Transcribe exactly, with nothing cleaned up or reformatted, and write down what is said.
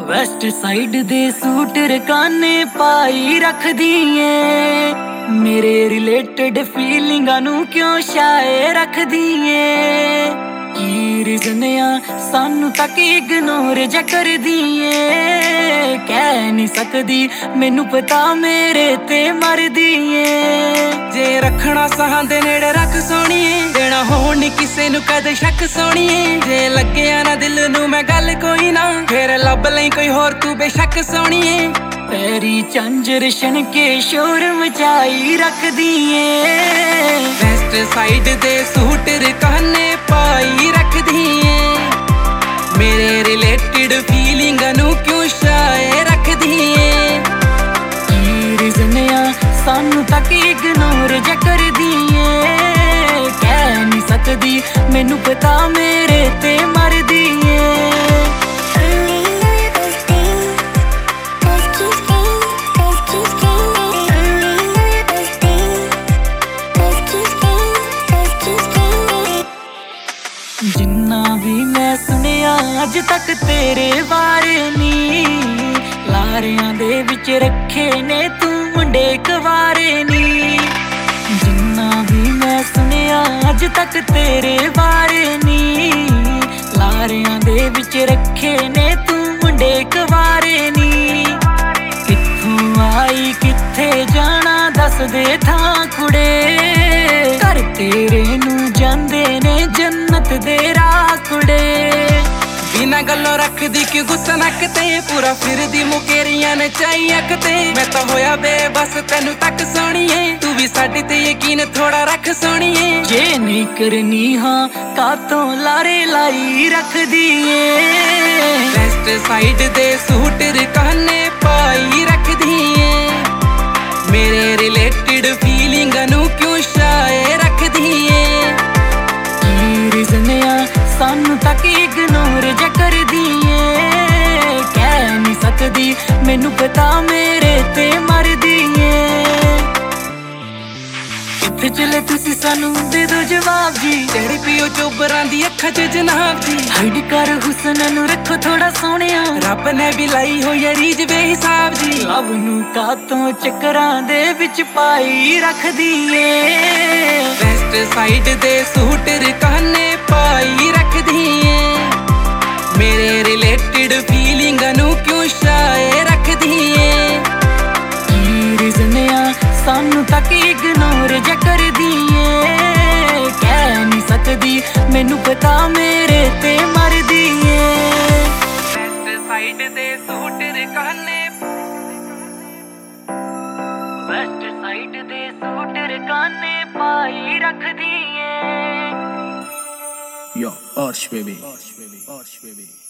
West side ਦੇ suit ਰਕਾਨੇ ਪਾਈ ਰੱਖਦੀ ਏ, ਮੇਰੇ ਰਿਲੇਟਡ ਫੀਲਿੰਗਾਂ ਨੂੰ ਕਿਉਂ ਛਾਏ ਰੱਖਦੀ ਏ। ਕੀ ਰੀਜ਼ਨ ਆ ਸਾਨੂੰ ਤੱਕ ਇਗਨੋਰ ਜਾ ਕਰਦੀ ਏ, ਕਹਿ ਨਹੀਂ ਸਕਦੀ ਮੈਨੂੰ ਪਤਾ ਮੇਰੇ ਤੇ ਮਰਦੀ ਏ। ਜੇ ਰੱਖਣਾ ਸਾਹਾਂ ਦੇ ਨੇੜੇ ਰੱਖ ਸੋਣੀਏ, ਦੇਣਾ ਹੋਣ ਨੀ ਕਿਸੇ ਨੂੰ ਕਦੇ ਸ਼ੱਕ ਸੋਣੀਏ। ਜੇ ਲੱਗਿਆ ਨਾ ਦਿਲ ਨੂੰ ਮੈਂ ਗੱਲ ਕੋਈ ਨਾ, ਫੇਰ ਲੱਭ ਲਈ ਕੋਈ ਹੋਰ ਤੂੰ ਬੇਸ਼ੱਕ ਸੋਣੀਏ। ਪੈਰੀ ਝਾਂਜਰ ਛਣਕੇ ਸ਼ੋਰ ਮਚਾਈ ਰੱਖਦੀ ਏ, ਵੈਸਟ ਸਾਈਡ ਦੇ ਸੂਟ ਰਕਾਨੇ ਪਾਈ ਰੱਖਦੀ ਏ, ਮੇਰੇ ਰਿਲੇਟਡ ਫੀਲਿੰਗਾਂ ਨੂੰ ਕਿਉਂ ਛਾਏ ਰੱਖਦੀ ਏ। ਕੀ ਰੀਜ਼ਨ ਆ ਸਾਨੂੰ ਤੱਕ ਇਗਨੋਰ ਜਾ ਕਰਦੀ ਏ, ਕਹਿ ਨਹੀਂ ਸਕਦੀ ਮੈਨੂੰ ਪਤਾ ਮੇਰੇ ਤੇ ਮਰਦੀ ਏ। ਜਿੰਨਾ ਵੀ ਮੈਂ ਸੁਣਿਆ ਅੱਜ ਤੱਕ ਤੇਰੇ ਬਾਰੇ ਨੀ, ਲਾਰਿਆਂ ਦੇ ਵਿੱਚ ਰੱਖੇ ਨੇ ਤੂੰ ਮੁੰਡੇ ਕੁਵਾਰੇ ਨੀ। ਜਿੰਨਾ ਵੀ ਮੈਂ ਸੁਣਿਆ ਅੱਜ ਤੱਕ ਤੇਰੇ ਬਾਰੇ ਨੀ, ਲਾਰਿਆਂ ਦੇ ਵਿੱਚ ਰੱਖੇ ਨੇ ਤੂੰ ਮੁੰਡੇ ਕੁਵਾਰੇ ਨੀ। ਕਿੱਥੋਂ ਆਈ ਕਿੱਥੇ ਜਾਣਾ ਦੱਸ ਦੇ ਥਾਂ ਕੁੜੇ, ਘਰ ਤੇਰੇ ਨੂੰ ਜਾਂਦੇ ਨੇ ਜੰਨਤ ਦੇ ਰਾਹ ਕੁੜੇ। ਬਿਨਾਂ ਗੱਲੋਂ ਰੱਖਦੀ ਕਿ ਗੁੱਸਾ ਨੱਕ ਤੇ, ਪੂਰਾ ਫਿਰਦੀ ਮੁਕੇਰੀਆਂ ਨੇ ਚਾਈ ਅੱਖ ਤੇ। ਮੈਂ ਤਾਂ ਹੋਇਆ ਬੇਬਸ ਤੈਨੂੰ ਤੱਕ ਸੋਣੀਏ, ਤੂੰ ਵੀ ਸਾਡੇ ਤੇ ਯਕੀਨ ਥੋੜਾ ਰੱਖ ਸੋਣੀਏ। ਜੇ ਨਹੀਂ ਕਰਨੀ ਹਾਂ ਕਾਤੋਂ ਲਾਰੇ ਲਾਈ ਰੱਖਦੀ ਏ, ਵੈਸਟ ਸਾਈਡ ਦੇ ਸੂਟ ਰਕਾਨੇ ਪਾਈ ਰੱਖਦੀ ਏ, ਮੇਰੇ ਰਿਲੇਟਡ ਫੀਲਿੰਗਾਂ ਨੂੰ ਕਿਉਂ ਛਾਏ ਰੱਖਦੀ ਏ। ਕੀ ਰੀਜ਼ਨ ਆ ਸਾਨੂੰ ਤੱਕ ਇਗਨੋਰ ਜਾ ਕਰਦੀ ਏ, ਕਹਿ ਨਹੀਂ ਸਕਦੀ ਮੈਨੂੰ ਪਤਾ ਮੇਰੇ ਤੇ ਮਰਦੀ ਏ। ਕਿੱਥੇ ਚਲੇ ਤੁਸੀਂ ਸਾਨੂੰ ਦੇ ਦੋ ਜਵਾਬ ਜੀ, ਤੇਰੇ ਪਿਓ ਚੋਬਰਾਂ ਦੀ ਅੱਖਾਂ 'ਚ ਜਨਾਬ ਜੀ। ਹਾਈਡ ਕਰ ਹੁਸਨ ਨੂੰ ਰੱਖੋ ਥੋੜਾ ਸੋਹਣਿਆ, ਰੱਬ ਨੇ ਵੀ ਲਾਈ ਹੋਈ ਆ ਰੀਝ ਬੇਹਿਸਾਬ ਜੀ। ਲਵ ਨੂੰ ਕਾਤੋਂ ਚੱਕਰਾਂ ਦੇ ਵਿੱਚ ਪਾਈ ਰੱਖਦੀ ਏ, ਵੈਸਟ ਸਾਈਡ ਦੇ ਸੂਟ ਰਕਾਨੇ ਪਾਈ ਰੱਖਦੀ ਏ, ਮੇਰੇ ਰਿਲੇਟਡ ਫੀਲਿੰਗਾਂ ਨੂੰ ਕਿਉਂ ਛਾਏ ਰੱਖਦੀ ਏ। ਕੀ ਰੀਜ਼ਨ ਆ ਸਾਨੂੰ ਤੱਕ ਇਗਨੋਰ ਜਾ ਕਰਦੀ ਏ, ਕਹਿ ਨਹੀਂ ਸਕਦੀ ਮੈਨੂੰ ਪਤਾ ਮੇਰੇ ਤੇ ਮਰਦੀ ਏ। ਵੈਸਟ ਸਾਈਡ ਦੇ ਸੂਟ ਰਕਾਨੇ, ਵੈਸਟ ਸਾਈਡ ਦੇ ਸੂਟ ਰਕਾਨੇ ਪਾਈ ਰੱਖਦੀ ਏ। Yo, Arsh baby. Arsh baby. Arsh baby.